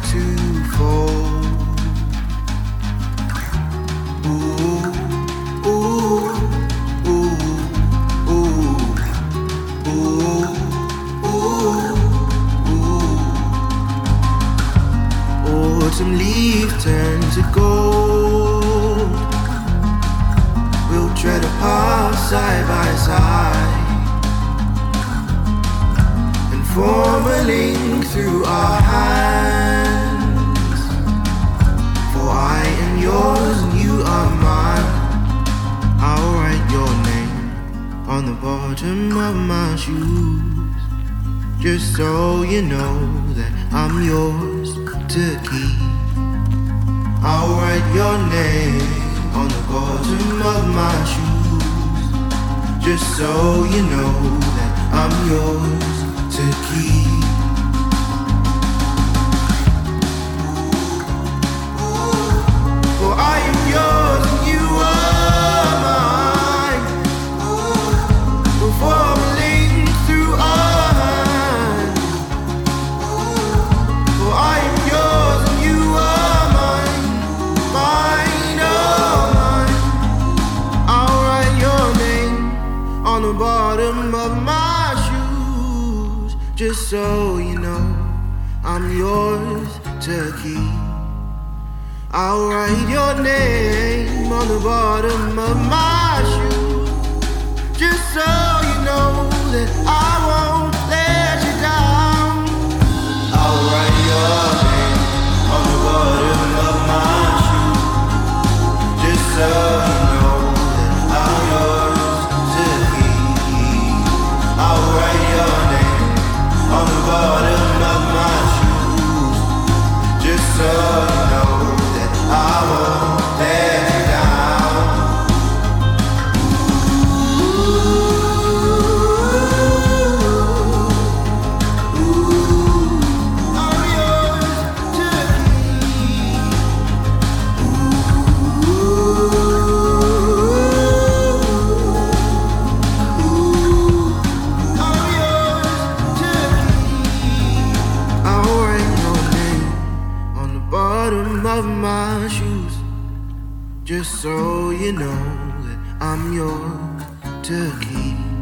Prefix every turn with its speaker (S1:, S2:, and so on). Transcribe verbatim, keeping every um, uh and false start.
S1: to fall. Ooh, ooh, ooh, ooh, ooh, ooh, ooh. Autumn leaves turn to gold. We'll tread a path side by side and form a link through our hands. For I am yours and you are mine. I'll write your name on the bottom of my shoes, just so you know that I'm yours to keep. I'll write your name on the bottom of my shoes, just so you know that I'm yours to keep. For I am yours and you are mine. We'll form a link through our hands. For I am yours and you are mine, mine, oh mine. I'll write your name on the bottom of my shoes, just so you know I'm yours to keep. I'll write your name on the bottom of my shoes, just so you know that I won't let you down. I'll write your name on the bottom of my shoes, just so you know that I'm yours to keep. I'll write your name on the bottom of my shoes, just so you know I won't let you down. Ooh, ooh, I'm yours to keep. Ooh, ooh, I'm yours to keep. I'll write your name on the bottom of my shoes, just so you know that I'm yours to keep.